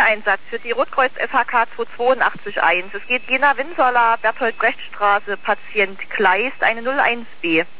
Rettungseinsatz für die Rotkreuz FHK 2821. Es geht Jena Winserla, Bertolt Brecht Straße, Patient Kleist, eine 01B.